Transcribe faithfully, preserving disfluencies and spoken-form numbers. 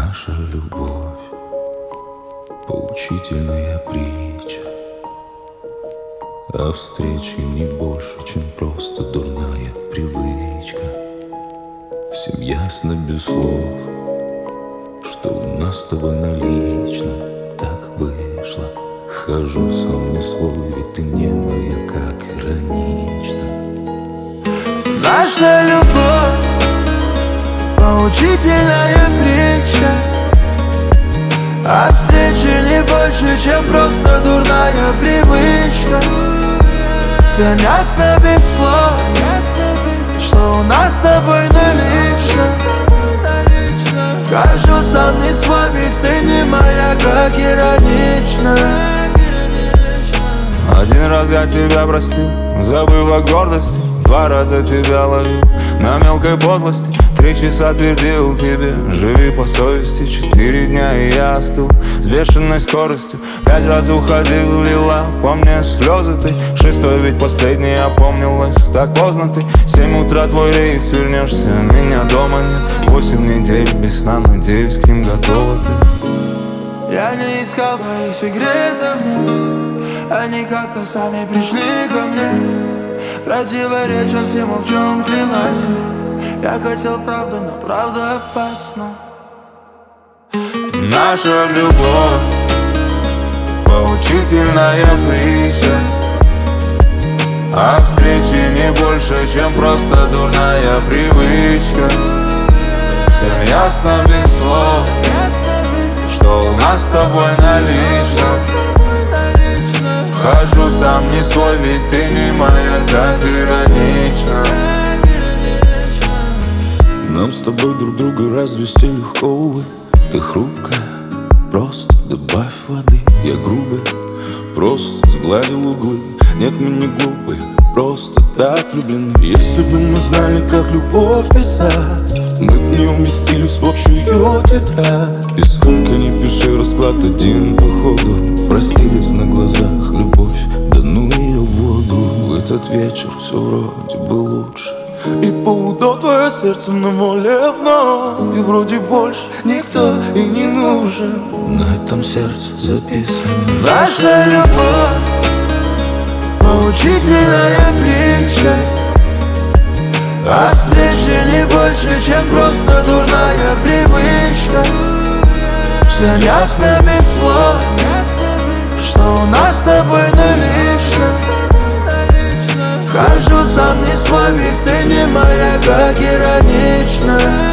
Наша любовь — поучительная притча о встрече не больше, чем просто дурная привычка. Всем ясно без слов, что у нас с тобой налично так вышло. Хожу сам не свой, ведь ты не моя, как иронично. Наша любовь — поучительная притча о встрече не больше, чем просто дурная привычка. Всем ясно без слов, что у нас с тобой налично. Хожу сам не свой, ведь ты не моя, как иронично. Один раз я тебя простил, забыв о гордости. Два раза тебя ловил на мелкой подлости. Три часа твердил тебе, живи по совести. Четыре дня и я остыл с бешеной скоростью. Пять раз уходил, лила по мне слезы ты. Шестой ведь последний опомнилась, так поздно ты. Семь утра твой рейс, вернешься, меня дома нет. Восемь недель без сна, надеюсь, к ним готова ты. Я не искал твоих секретов, нет. Они как-то сами пришли ко мне. Противоречат всему, в чем клялась ты. Я хотел правду, но правда опасна. Наша любовь — поучительная притча о встрече не больше, чем просто дурная привычка. Всем ясно без слов, что у нас с тобой налично. Хожу сам не свой, ведь ты не моя, так иронично. Нам с тобой друг друга развести легко, увы. Ты хрупкая, просто добавь воды. Я грубый, просто сгладил углы. Нет, мы не глупые, просто так влюблены. Если бы мы знали, как любовь писать, мы б не уместились в общую тетрадь. И сколько ни пиши, расклад один походу. Простились на глазах, любовь, да ну ее в воду. В этот вечер все вроде бы лучше, и поудов твое сердце на воле вновь. И вроде больше никто и не нужен. На этом сердце записано. Наша любовь — поучительная притча о встрече не больше, чем просто дурная привычка. Всем ясно без слов, что у нас с тобой налично. Хожу сам не свой, ведь ты не моя, как иронично.